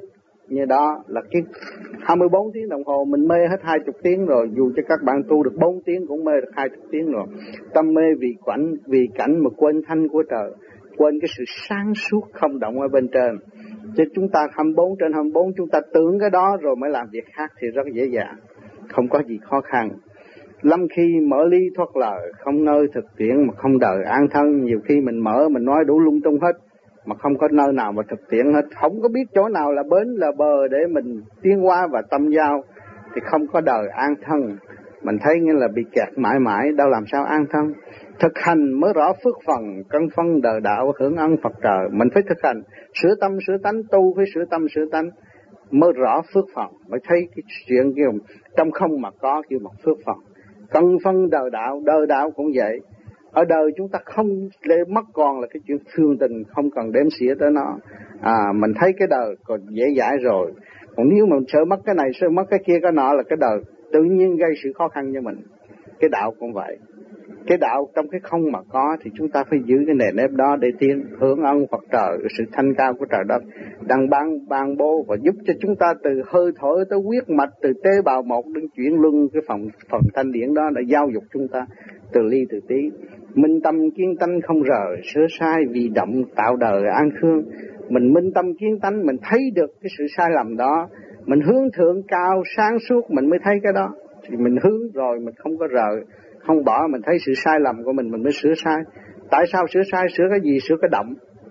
như đó là cái hai mươi bốn tiếng đồng hồ mình mê hết hai mươi tiếng rồi, dù cho các bạn tu được bốn tiếng cũng mê được hai mươi tiếng rồi. Tâm mê vì cảnh, vì cảnh mà quên thanh của trời, quên cái sự sáng suốt không động ở bên trên. Chứ chúng ta hai mươi bốn trên hai mươi bốn chúng ta tưởng cái đó rồi mới làm việc khác thì rất dễ dàng, không có gì khó khăn. Lâm khi mở ly thoát lời, không nơi thực tiễn mà không đời an thân. Nhiều khi mình mở mình nói đủ lung tung hết mà không có nơi nào mà thực tiễn hết, không có biết chỗ nào là bến là bờ để mình tiến hóa và tâm giao thì không có đời an thân. Mình thấy như là bị kẹt mãi mãi, đâu làm sao an thân. Thực hành mới rõ phước phần, cân phân đời đạo hưởng ân Phật trời. Mình phải thực hành, sửa tâm sửa tánh, tu phải sửa tâm sửa tánh mới rõ phước phần, mới thấy cái chuyện kia trong không mà có kêu một phước phần. Cân phân đời đạo, đời đạo cũng vậy. Ở đời chúng ta không để mất còn là cái chuyện thương tình, không cần đếm xỉa tới nó. À, mình thấy cái đời còn dễ dãi rồi. Còn nếu mà mình sợ mất cái này, sợ mất cái kia, cái nọ là cái đời tự nhiên gây sự khó khăn cho mình. Cái đạo cũng vậy. Cái đạo trong cái không mà có thì chúng ta phải giữ cái nền nếp đó để tiến, hưởng ân Phật trời, sự thanh cao của trời đất đang ban ban bố và giúp cho chúng ta từ hơi thở tới huyết mạch, từ tế bào một đến chuyển luân cái phần phần thanh điển đó đã giáo dục chúng ta từ ly từ tí. Minh tâm kiến tánh không rời, sửa sai vì động tạo đời an khương. Mình minh tâm kiến tánh, mình thấy được cái sự sai lầm đó, mình hướng thượng cao sáng suốt mình mới thấy cái đó. Thì mình hướng rồi mình không có rời, không bỏ, mình thấy sự sai lầm của mình mình mới sửa sai. Tại sao sửa sai? Sửa cái gì? Sửa cái động.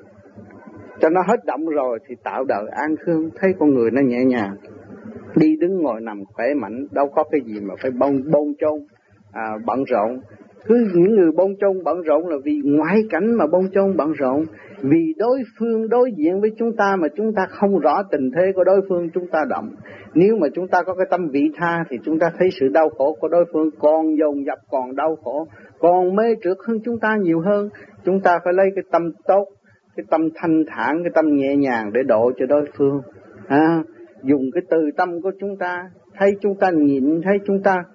Cho nó hết động rồi thì tạo đời an khương, thấy con người nó nhẹ nhàng, đi đứng ngồi nằm khỏe mạnh, đâu có cái gì mà phải bông bông chôn à, bận rộn. Cứ những người bông chôn bận rộn là vì ngoại cảnh mà bông chôn bận rộn, vì đối phương đối diện với chúng ta mà chúng ta không rõ tình thế của đối phương chúng ta động. Nếu mà chúng ta có cái tâm vị tha thì chúng ta thấy sự đau khổ của đối phương còn dồn dập, còn đau khổ, còn mê trượt hơn chúng ta nhiều hơn. Chúng ta phải lấy cái tâm tốt, cái tâm thanh thản, cái tâm nhẹ nhàng để độ cho đối phương. À, dùng cái từ tâm của chúng ta, thấy chúng ta nhịn, thấy chúng ta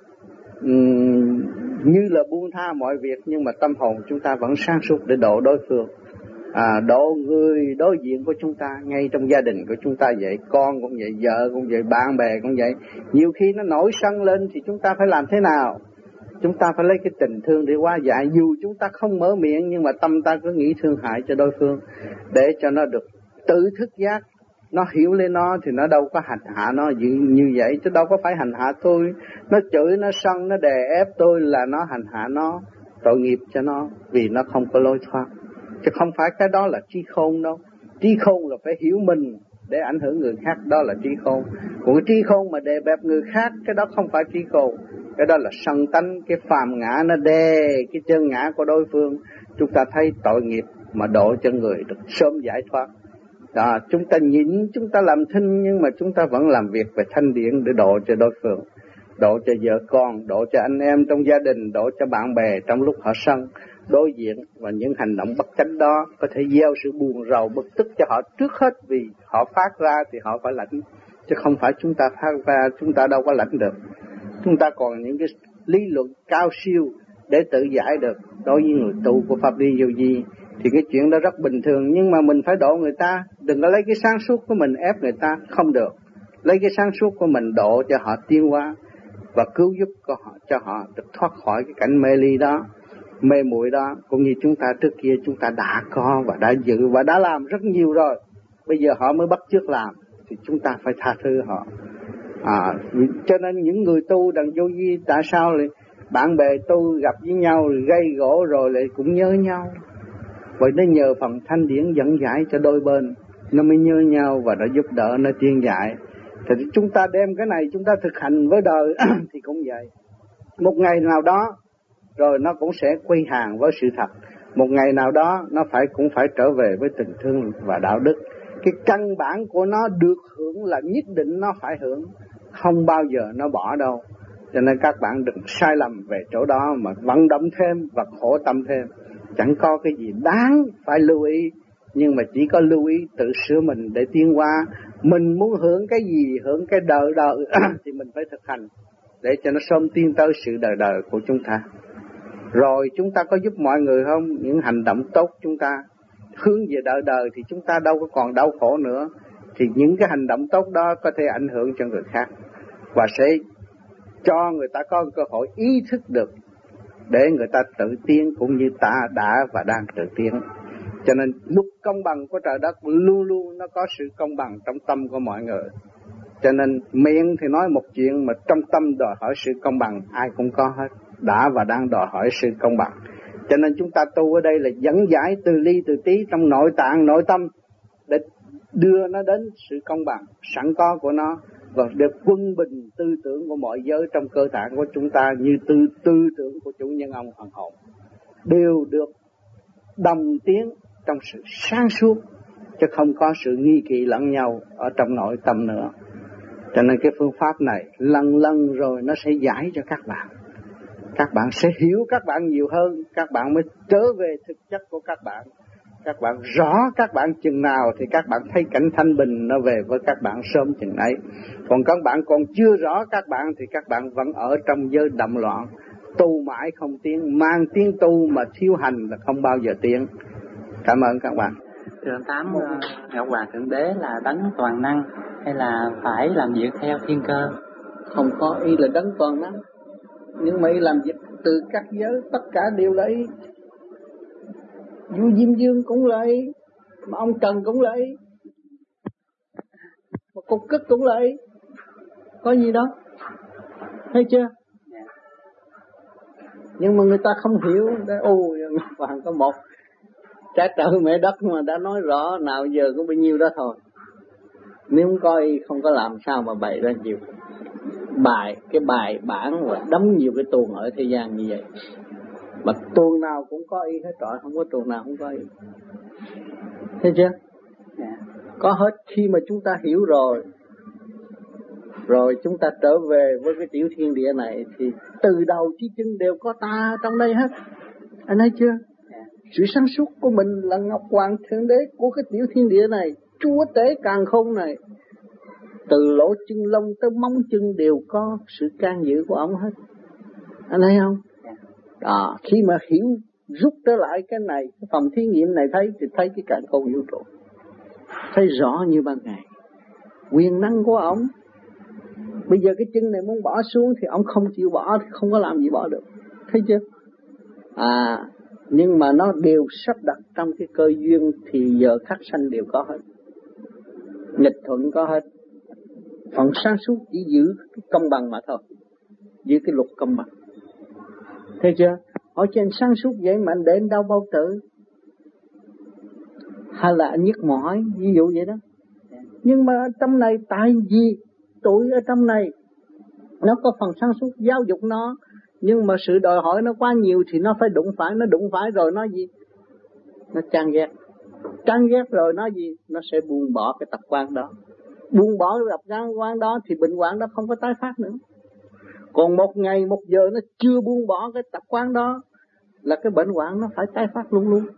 um, như là buông tha mọi việc, nhưng mà tâm hồn chúng ta vẫn sáng suốt để độ đối phương. À, độ người đối diện của chúng ta, ngay trong gia đình của chúng ta vậy, con cũng vậy, vợ cũng vậy, bạn bè cũng vậy. Nhiều khi nó nổi sân lên thì chúng ta phải làm thế nào? Chúng ta phải lấy cái tình thương để hóa giải, dù chúng ta không mở miệng nhưng mà tâm ta cứ nghĩ thương hại cho đối phương, để cho nó được tự thức giác, nó hiểu lên nó thì nó đâu có hành hạ nó như, như vậy, chứ đâu có phải hành hạ tôi. Nó chửi, nó sân, nó đè ép tôi là nó hành hạ nó, tội nghiệp cho nó, vì nó không có lối thoát. Chứ không phải cái đó là trí khôn đâu. Trí khôn là phải hiểu mình để ảnh hưởng người khác, đó là trí khôn. Còn cái trí khôn mà đè bẹp người khác, cái đó không phải trí khôn. Cái đó là sân tánh, cái phàm ngã nó đè cái chân ngã của đối phương. Chúng ta thấy tội nghiệp mà độ cho người được sớm giải thoát. Đó, chúng ta nhịn, chúng ta làm thinh, nhưng mà chúng ta vẫn làm việc về thanh điển để độ cho đối phương, độ cho vợ con, độ cho anh em trong gia đình, độ cho bạn bè trong lúc họ sân đối diện. Và những hành động bất chánh đó có thể gieo sự buồn rầu bực tức cho họ trước hết, vì họ phát ra thì họ phải lãnh, chứ không phải chúng ta phát ra chúng ta đâu có lãnh được. Chúng ta còn những cái lý luận cao siêu để tự giải được. Đối với người tu của Pháp Lý Vô Vi thì cái chuyện đó rất bình thường, nhưng mà mình phải độ người ta. Đừng có lấy cái sáng suốt của mình ép người ta, không được. Lấy cái sáng suốt của mình độ cho họ tiến hóa và cứu giúp cho họ, cho họ được thoát khỏi cái cảnh mê ly đó, mê muội đó. Cũng như chúng ta trước kia chúng ta đã có và đã dự và đã làm rất nhiều rồi, bây giờ họ mới bắt chước làm thì chúng ta phải tha thứ họ. À, cho nên những người tu đằng Vô Vi tại sao lại bạn bè tu gặp với nhau gây gỗ rồi lại cũng nhớ nhau? Vậy nó nhờ phần thanh điển dẫn giải cho đôi bên, nó mới nhớ nhau và đã giúp đỡ, nó tiên giải. Thì chúng ta đem cái này chúng ta thực hành với đời thì cũng vậy. Một ngày nào đó rồi nó cũng sẽ quy hàng với sự thật. Một ngày nào đó nó phải cũng phải trở về với tình thương và đạo đức. Cái căn bản của nó được hưởng là nhất định nó phải hưởng, không bao giờ nó bỏ đâu. Cho nên các bạn đừng sai lầm về chỗ đó mà vận động thêm và khổ tâm thêm. Chẳng có cái gì đáng phải lưu ý, nhưng mà chỉ có lưu ý tự sửa mình để tiến hóa. Mình muốn hưởng cái gì, hưởng cái đời đời thì mình phải thực hành để cho nó sớm tiến tới sự đời đời của chúng ta. Rồi chúng ta có giúp mọi người không? Những hành động tốt chúng ta hướng về đời đời thì chúng ta đâu có còn đau khổ nữa. thì những cái hành động tốt đó có thể ảnh hưởng cho người khác và sẽ cho người ta có cơ hội ý thức được để người ta tự tiến cũng như ta đã và đang tự tiến. Cho nên luật công bằng của trời đất luôn luôn nó có sự công bằng trong tâm của mọi người. Cho nên miệng thì nói một chuyện mà trong tâm đòi hỏi sự công bằng ai cũng có hết, đã và đang đòi hỏi sự công bằng. Cho nên chúng ta tu ở đây là dẫn giải từ ly từ tí trong nội tạng nội tâm để đưa nó đến sự công bằng sẵn có của nó và được quân bình tư tưởng của mọi giới trong cơ thể của chúng ta như tư tư tưởng của chủ nhân ông hoàng hồn đều được đồng tiến trong sự sáng suốt chứ không có sự nghi kỵ lẫn nhau ở trong nội tâm nữa. Cho nên cái phương pháp này lần lần rồi nó sẽ giải cho các bạn. Các bạn sẽ hiểu các bạn nhiều hơn, các bạn mới trở về thực chất của các bạn. Các bạn rõ các bạn chừng nào thì các bạn thấy cảnh thanh bình nó về với các bạn sớm chừng ấy. Còn các bạn còn chưa rõ các bạn thì các bạn vẫn ở trong giới đậm loạn, tu mãi không tiến, mang tiếng tu mà thiếu hành là không bao giờ tiến. Cảm ơn các bạn. Thưa ông Tám, Ngọc Hoàng Thượng Đế là đấng toàn năng hay là phải làm việc theo thiên cơ? Không có ý là đấng toàn năng, nhưng mà ý làm việc từ các giới tất cả đều là ý. Vua Diêm Dương cũng là ý, mà ông Trần cũng là ý, mà Cục Cức cũng là ý. Có gì đó, thấy chưa? Nhưng mà người ta không hiểu. Ôi, Ngọc Hoàng có một trái trời mẹ đất mà đã nói rõ, nào giờ có bao nhiêu đó thôi. Nếu không coi không có làm sao mà bày ra nhiều bài, cái bài bản và đóng nhiều cái tuồng ở thế gian như vậy. Mà tuồng nào cũng có ý hết trọi, không có tuồng nào không có ý. Thấy chưa? Có hết. Khi mà chúng ta hiểu rồi, rồi chúng ta trở về với cái tiểu thiên địa này thì từ đầu chí chân đều có ta trong đây hết. Anh thấy chưa? Sự sáng suốt của mình là Ngọc Hoàng Thượng Đế của cái tiểu thiên địa này, chúa tể càn khôn này. Từ lỗ chân lông tới móng chân đều có sự can dự của ông hết. Anh thấy không? Đó, khi mà hiểu rút trở lại cái này, cái phòng thí nghiệm này thấy thì thấy cái càn khôn vũ trụ, thấy rõ như ban ngày. Quyền năng của ông. Bây giờ cái chân này muốn bỏ xuống thì ông không chịu bỏ, thì không có làm gì bỏ được. Thấy chưa? À, nhưng mà nó đều sắp đặt trong cái cơ duyên thì giờ khắc sanh đều có hết. Nghịch thuận có hết. Phần sáng suốt chỉ giữ cái công bằng mà thôi, giữ cái luật công bằng. Thấy chưa? Hỏi trên sáng suốt vậy mà anh để anh đau bao tử hay là anh nhức mỏi, ví dụ vậy đó. Nhưng mà trong này tại vì tuổi ở trong này nó có phần sáng suốt giáo dục nó, nhưng mà sự đòi hỏi nó quá nhiều thì nó phải đụng phải, nó đụng phải rồi nó gì? Nó chán ghét. Chán ghét rồi nó gì? Nó sẽ buông bỏ cái tập quan đó. Buông bỏ cái tập quan đó thì bệnh hoạn đó không có tái phát nữa. Còn một ngày một giờ nó chưa buông bỏ cái tập quán đó là cái bệnh hoạn nó phải tái phát luôn luôn.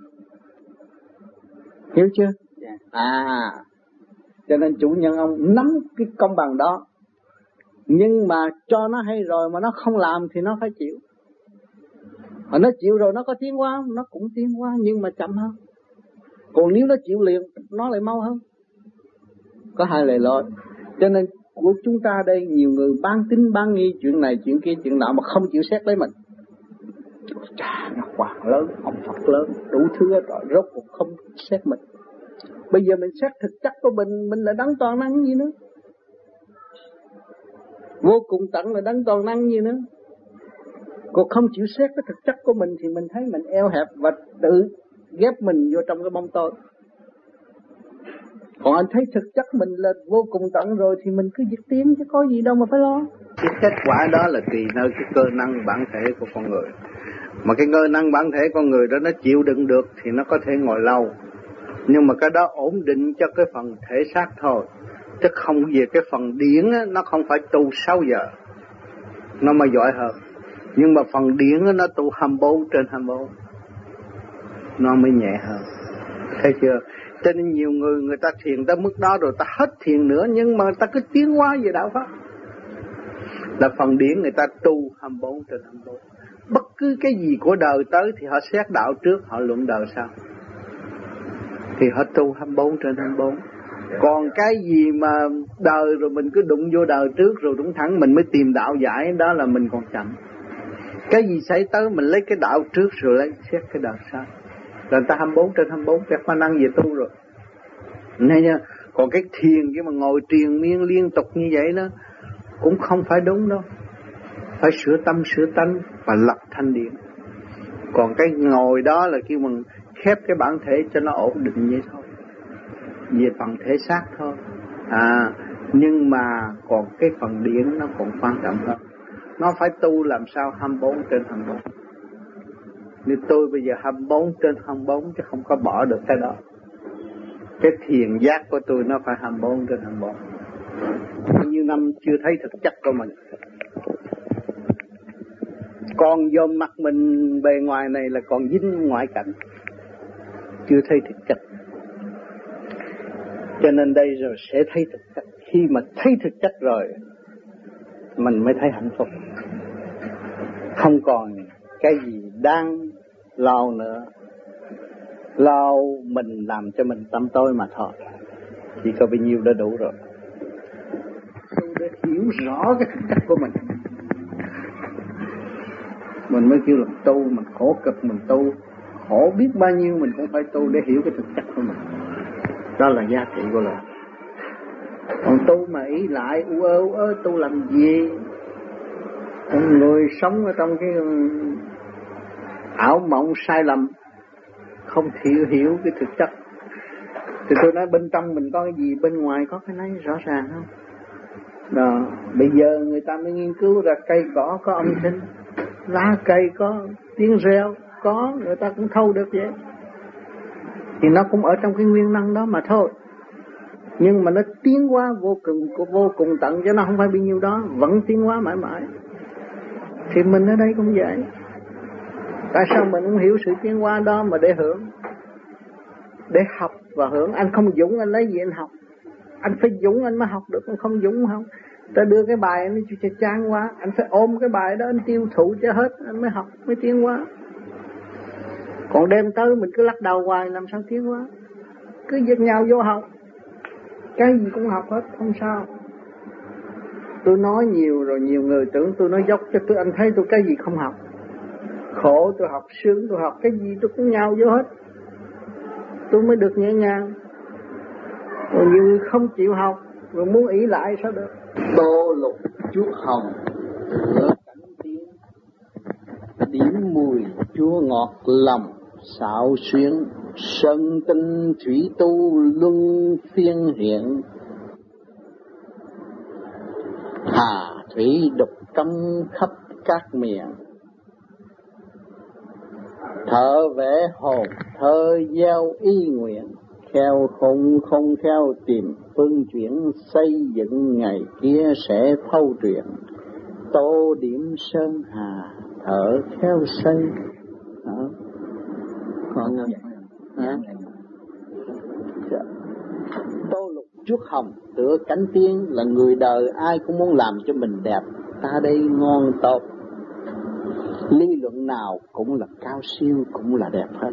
Hiểu chưa? À, cho nên chủ nhân ông nắm cái công bằng đó, nhưng mà cho nó hay rồi mà nó không làm thì nó phải chịu. Mà nó chịu rồi nó có tiến hóa, nó cũng tiến hóa nhưng mà chậm hơn. Còn nếu nó chịu liền nó lại mau hơn. Có hai lời lối. Cho nên của chúng ta đây nhiều người bán tín bán nghi chuyện này chuyện kia chuyện nọ mà không chịu xét lấy mình. Chà, Ngọc Hoàng lớn, ông Phật lớn, đủ thứ hết rồi, rốt cuộc không xét mình. Bây giờ mình xét thực chất của mình, mình là đấng toàn năng gì nữa. Vô cùng tận là đấng toàn năng gì nữa. Còn không chịu xét cái thực chất của mình thì mình thấy mình eo hẹp và tự ghép mình vô trong cái bóng tối. Còn anh thấy thực chất mình là vô cùng tận rồi thì mình cứ dịch tiến chứ có gì đâu mà phải lo. Cái kết quả đó là tùy nơi cái cơ năng bản thể của con người. Mà cái cơ năng bản thể con người đó nó chịu đựng được thì nó có thể ngồi lâu. Nhưng mà cái đó ổn định cho cái phần thể xác thôi. Chứ không về cái phần điển á, nó không phải tu sáu giờ. Nó mới giỏi hơn. Nhưng mà phần điển á, nó tu hai mươi bốn trên hai mươi bốn. Nó mới nhẹ hơn. Thấy chưa? Cho nên nhiều người người ta thiền tới mức đó rồi ta hết thiền nữa, nhưng mà ta cứ tiến hóa về đạo pháp. Là phần điển người ta tu hai mươi bốn trên hai mươi bốn. Bất cứ cái gì của đời tới thì họ xét đạo trước, họ luận đời sau. Thì họ tu hai mươi bốn trên hai mươi bốn. Còn cái gì mà đời rồi mình cứ đụng vô đời trước rồi đúng thẳng mình mới tìm đạo giải, đó là mình còn chậm. Cái gì xảy tới mình lấy cái đạo trước rồi lấy xét cái đạo sau. Rồi ta hai mươi bốn trên hai mươi bốn cái khả năng về tu rồi. Nên nha, còn cái thiền cái mà ngồi triền miên liên tục như vậy đó cũng không phải đúng đâu. Phải sửa tâm sửa tánh và lập thanh điển. Còn cái ngồi đó là kêu mình khép cái bản thể cho nó ổn định vậy thôi, về phần thể xác thôi. À, nhưng mà còn cái phần điển nó còn quan trọng hơn. Nó phải tu làm sao hai mươi bốn trên hai mươi bốn. Nếu tôi bây giờ hai mươi bốn trên hai mươi bốn chứ không có bỏ được cái đó. Cái thiền giác của tôi nó phải hai mươi bốn trên hai mươi bốn. Bao nhiêu năm chưa thấy thực chất của mình. Còn vô mặt mình bề ngoài này là còn dính ngoại cảnh, chưa thấy thực chất. Cho nên đây rồi sẽ thấy thực chất. Khi mà thấy thực chất rồi mình mới thấy hạnh phúc. Không còn cái gì đang lo nữa. Lo mình làm cho mình tâm tối mà thôi. Chỉ có bao nhiêu đã đủ rồi. Tôi đã hiểu rõ cái thực chất của mình. Mình mới kêu là tu, mình khổ cực mình tu. Khổ biết bao nhiêu mình cũng phải tu để hiểu cái thực chất của mình. Đó là giá trị của lời. Còn tu mà ý lại u ơ u ơ tu làm gì? Con người sống ở trong cái ảo mộng sai lầm, không hiểu hiểu cái thực chất. Thì tôi nói bên trong mình có cái gì, bên ngoài có cái này rõ ràng không? Đó, bây giờ người ta mới nghiên cứu ra cây cỏ có âm thanh, lá cây có tiếng reo, có, người ta cũng thâu được vậy. Thì nó cũng ở trong cái nguyên năng đó mà thôi. Nhưng mà nó tiến hóa vô cùng, vô cùng tận, chứ nó không phải bao nhiêu đó, vẫn tiến hóa mãi mãi. Thì mình ở đây cũng vậy. Tại sao mình không hiểu sự tiến hóa đó mà để hưởng, để học và hưởng? Anh không dũng anh lấy gì anh học? Anh phải dũng anh mới học được, anh không dũng không. Ta đưa cái bài anh cho chán quá, anh phải ôm cái bài đó anh tiêu thụ cho hết, anh mới học, mới tiến hóa. Còn đem tới mình cứ lắc đầu hoài làm sao tiến hóa? Cứ giật nhau vô học, cái gì cũng học hết, không sao. Tôi nói nhiều rồi, nhiều người tưởng tôi nói dốc cho tôi, anh thấy tôi cái gì không học. Khổ tôi học, sướng tôi học, cái gì tôi cũng nhào vô hết. Tôi mới được nhẹ nhàng. Còn nhiều người không chịu học, rồi muốn ý lại sao được. Tô lục chuốt hồng, lỡ cảnh tiếng, điểm mùi chua ngọt lòng, xạo xuyến, sơn tinh thủy tu luân phiên hiện. Hà thủy đục trong khắp các miệng, thở vẽ hồn thơ gieo ý nguyện, khéo không không khéo tìm phương chuyển, xây dựng ngày kia sẽ thâu truyện. Tô điểm sơn hà thở khéo xây. Đó. Còn hả? Tô lục chuốt hồng tựa cánh tiên, là người đời ai cũng muốn làm cho mình đẹp. Ta đây ngon tốt, lý luận nào cũng là cao siêu, cũng là đẹp hết.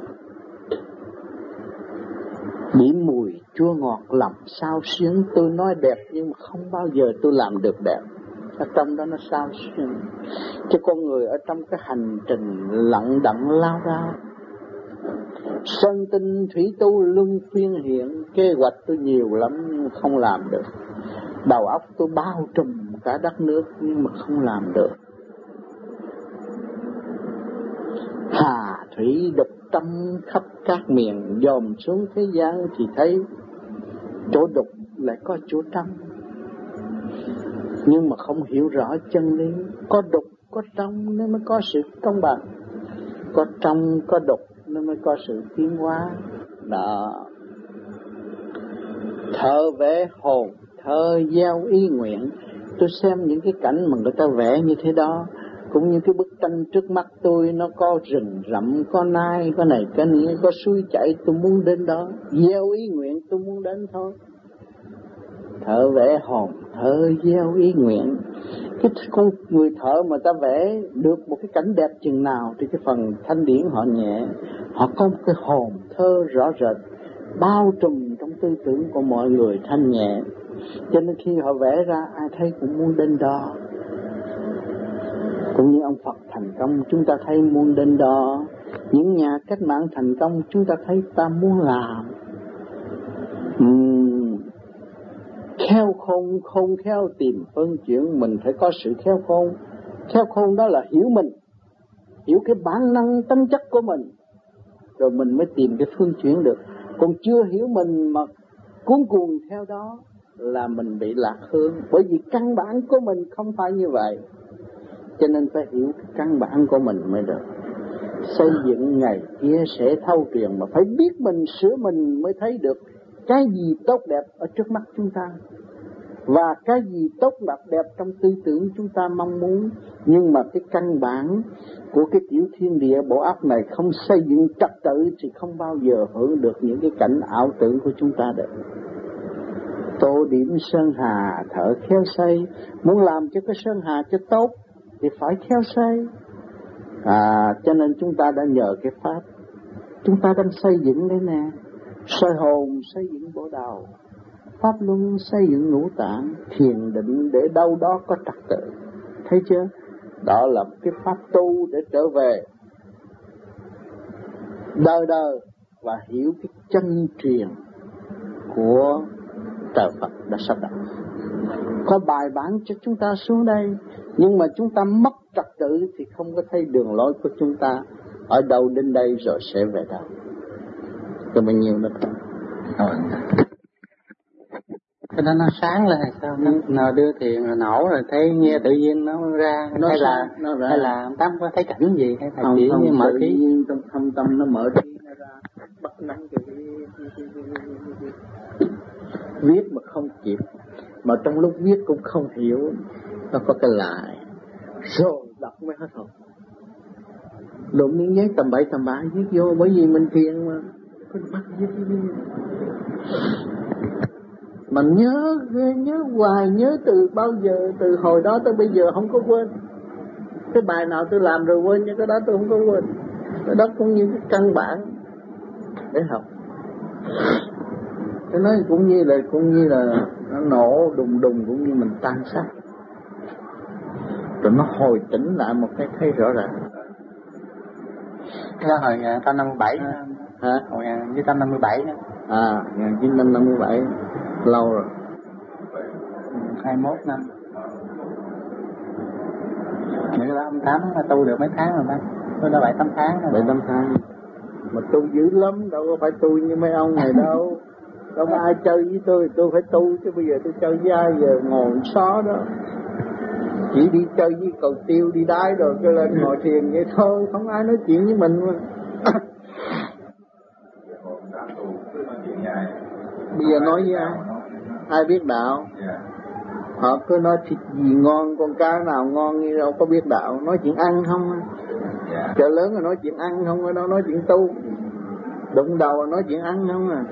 Điểm mùi chua ngọt lòng sao xuyến, tôi nói đẹp nhưng mà không bao giờ tôi làm được đẹp. Ở trong đó nó sao xuyến. Chứ con người ở trong cái hành trình lặng đặng lao ra, sơn tinh thủy tu luân phiên hiện, kế hoạch tôi nhiều lắm nhưng không làm được. Đầu óc tôi bao trùm cả đất nước nhưng mà không làm được. Hà thủy đục tâm khắp các miền, dòm xuống thế gian thì thấy chỗ đục lại có chỗ trong. Nhưng mà không hiểu rõ chân lý, có đục có trong nên mới có sự công bằng, có trong có đục nên mới có sự tiến hóa. Đó. Thơ vẽ hồn, thơ gieo ý nguyện. Tôi xem những cái cảnh mà người ta vẽ như thế đó, cũng như cái bức tranh trước mắt tôi, nó có rừng rậm, có nai, có này cái nĩa, có suối chảy, tôi muốn đến đó. Gieo ý nguyện tôi muốn đến thôi. Thợ vẽ hồn, thợ gieo ý nguyện. Cái con người thợ mà ta vẽ được một cái cảnh đẹp chừng nào thì cái phần thanh điển họ nhẹ, họ có một cái hồn thơ rõ rệt bao trùm trong tư tưởng của mọi người thanh nhẹ, cho nên khi họ vẽ ra ai thấy cũng muốn đến đó. Cũng như ông Phật thành công chúng ta thấy muốn đến đó, những nhà cách mạng thành công chúng ta thấy ta muốn làm. uhm, Khéo khôn, khôn khéo tìm phương chuyển, mình phải có sự khéo khôn. Khéo khôn đó là hiểu mình, hiểu cái bản năng tính chất của mình, rồi mình mới tìm cái phương chuyển được. Còn chưa hiểu mình mà cuốn cuồng theo đó là mình bị lạc hướng, bởi vì căn bản của mình không phải như vậy. Cho nên phải hiểu cái căn bản của mình mới được. Xây dựng ngày kia sẽ thâu truyền, mà phải biết mình, sửa mình mới thấy được cái gì tốt đẹp ở trước mắt chúng ta, và cái gì tốt đẹp trong tư tưởng chúng ta mong muốn. Nhưng mà cái căn bản của cái tiểu thiên địa bộ óc này không xây dựng trật tự thì không bao giờ hưởng được những cái cảnh ảo tưởng của chúng ta được. Tô điểm sơn hà thợ khéo xây, muốn làm cho cái sơn hà cho tốt thì phải khéo xây. À, cho nên chúng ta đã nhờ cái pháp, chúng ta đang xây dựng đây nè, soi hồn xây dựng bộ đầu, pháp luân xây dựng ngũ tạng, thiền định để đâu đó có trật tự. Thấy chưa? Đó là cái pháp tu để trở về đời đời và hiểu cái chân truyền của trời Phật đã sắp đặt. Có bài bản cho chúng ta xuống đây, nhưng mà chúng ta mất trật tự thì không có thấy đường lối của chúng ta ở đâu đến đây rồi sẽ về đâu. Cho bao nhiêu nữa thôi. Cái đó nó sáng lên hay sao? Nó, nó đưa tiền rồi nổ rồi thấy nghe tự nhiên nó ra. Nó hay là nó ra. Hay là Tám có thấy cảnh gì hay là không, chỉ không, như mở tự trí nhiên trong thâm tâm nó mở trí nó ra, bắt nắng cái viết mà không kịp, mà trong lúc viết cũng không hiểu, nó có cái lại rồi đọc mới hết hồn. Lộn miếng giấy tầm bậy tầm bạ viết vô, bởi vì mình thiền mà cứ bắt viết viết mà nhớ nhớ hoài, nhớ từ bao giờ, từ hồi đó tới bây giờ không có quên. Cái bài nào tôi làm rồi quên, nhưng cái đó tôi không có quên. Cái đó cũng như cái căn bản để học. Cái nói cũng như là cũng như là nó nổ đùng đùng, cũng như mình tan xác, rồi nó hồi tỉnh lại một cái thấy rõ ràng. Cái đó hồi một chín năm mươi bảy hả? Hồi một chín năm mươi bảy nữa. À, một chín năm mươi bảy, lâu rồi. hai mươi mốt năm. Những cái đó ông Tám là tu được mấy tháng rồi bác? Tôi đã bảy tám tháng rồi. bảy tám tháng. Mà tu dữ lắm, đâu có phải tu như mấy ông này đâu. Đâu có ai chơi với tôi, tôi phải tu chứ bây giờ tôi chơi với ai giờ ngồi xó đó. Chỉ đi chơi với cầu tiêu, đi đái rồi cái lên ngồi thiền vậy thôi, không ai nói chuyện với mình mà. Bây giờ nói với ai? Ai biết đạo? Họ cứ nói thịt gì ngon, con cá nào ngon như đâu có biết đạo, nói chuyện ăn không à. Chợ lớn là nói chuyện ăn không, ở đâu nói chuyện tu. Đụng đầu là nói chuyện ăn không à.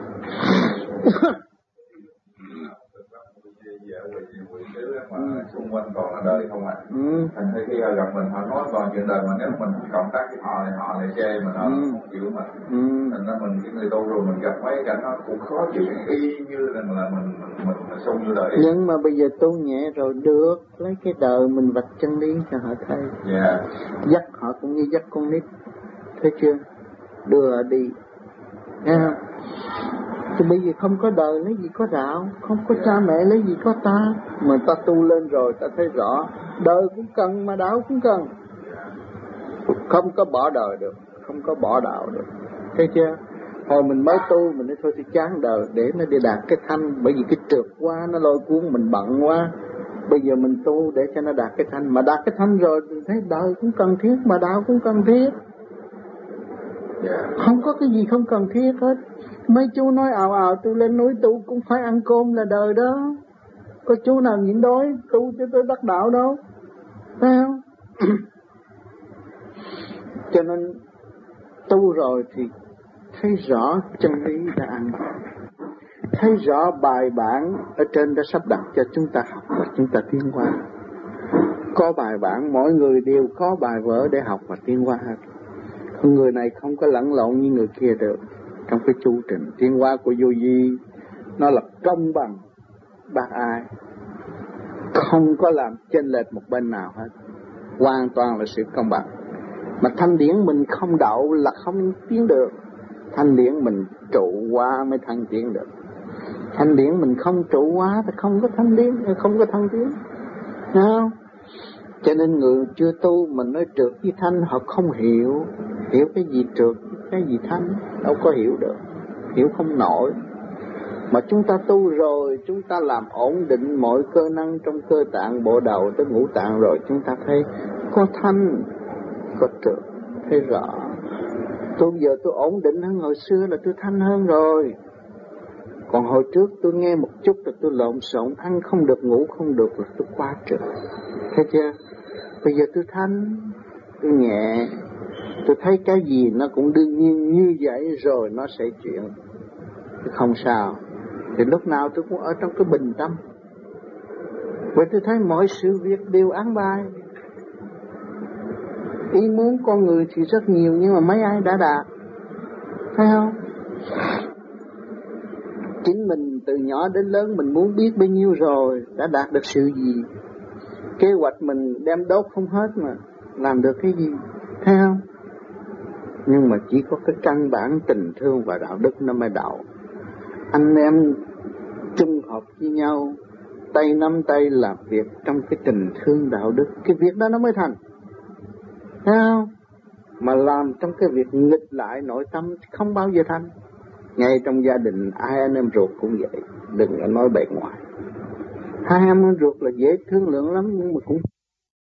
Mà xung quanh còn là đời không à. Ừ. Thành khi khi họ gặp mình họ nói toàn chuyện đời, mà nếu mình cộng tác với họ thì họ lại chê mình, họ ừ. không chịu mình. Ừ. Thành ra mình cái người tu rồi mình gặp mấy cảnh nó cũng khó chịu, y như là mình mình mình, mình xung như đời. Nhưng mà bây giờ tu nhẹ rồi được, lấy cái đời mình vạch chân lý cho họ thấy. Dạ. Yeah. Dắt họ cũng như dắt con nít, thấy chưa? Đưa đi, nghe không? Thì bây giờ không có đời lấy gì có đạo, không có cha mẹ lấy gì có ta. Mà ta tu lên rồi ta thấy rõ, đời cũng cần mà đạo cũng cần. Không có bỏ đời được, không có bỏ đạo được, thấy chưa? Hồi mình mới tu mình nói thôi thì chán đời để nó đi đạt cái thanh, bởi vì cái trượt quá nó lôi cuốn mình bận quá. Bây giờ mình tu để cho nó đạt cái thanh, mà đạt cái thanh rồi thì thấy đời cũng cần thiết mà đạo cũng cần thiết. Không có cái gì không cần thiết hết. Mấy chú nói ào ào tôi lên núi tu cũng phải ăn cơm là đời đó. Có chú nào nhịn đói tu cho tôi đắc đạo đâu, phải không? Cho nên tu rồi thì thấy rõ chân lý đã ăn, thấy rõ bài bản ở trên đã sắp đặt cho chúng ta học và chúng ta tiến qua. Có bài bản, mỗi người đều có bài vở để học và tiến qua hết. Người này không có lẫn lộn như người kia được. Trong cái chu trình tiến hóa của vô vi nó là công bằng bác ai, không có làm chênh lệch một bên nào hết, hoàn toàn là sự công bằng. Mà thanh điển mình không đậu là không tiến được, thanh điển mình trụ qua mới thăng tiến được. Thanh điển mình không trụ quá thì không có thanh điển, không có thăng tiến. Không? Cho nên người chưa tu mình nói trượt với thanh họ không hiểu, hiểu cái gì trượt, cái gì thanh, đâu có hiểu được, hiểu không nổi. Mà chúng ta tu rồi, chúng ta làm ổn định mọi cơ năng trong cơ tạng, bộ đầu tới ngũ tạng rồi, chúng ta thấy có thanh, có trượt, thấy rõ. Tôi giờ tôi ổn định hơn hồi xưa là tôi thanh hơn rồi. Còn hồi trước tôi nghe một chút là tôi lộn xộn, ăn không được, ngủ không được là tôi quá trượt. Thấy chưa? Bây giờ tôi thanh, tôi nhẹ, tôi thấy cái gì nó cũng đương nhiên như vậy rồi nó sẽ chuyển. Không sao. Thì lúc nào tôi cũng ở trong cái bình tâm. Bởi tôi thấy mọi sự việc đều án bài. Ý muốn con người thì rất nhiều, nhưng mà mấy ai đã đạt, thấy không? Chính mình từ nhỏ đến lớn mình muốn biết bao nhiêu rồi, đã đạt được sự gì? Kế hoạch mình đem đốt không hết mà, làm được cái gì? Thấy không? Nhưng mà chỉ có cái căn bản tình thương và đạo đức nó mới đậu. Anh em chung hợp với nhau, tay nắm tay làm việc trong cái tình thương đạo đức, cái việc đó nó mới thành. Thấy không? Mà làm trong cái việc nghịch lại nội tâm không bao giờ thành. Ngay trong gia đình ai anh em ruột cũng vậy, đừng có nói bề ngoài. Hai anh em ruột là dễ thương lượng lắm nhưng mà cũng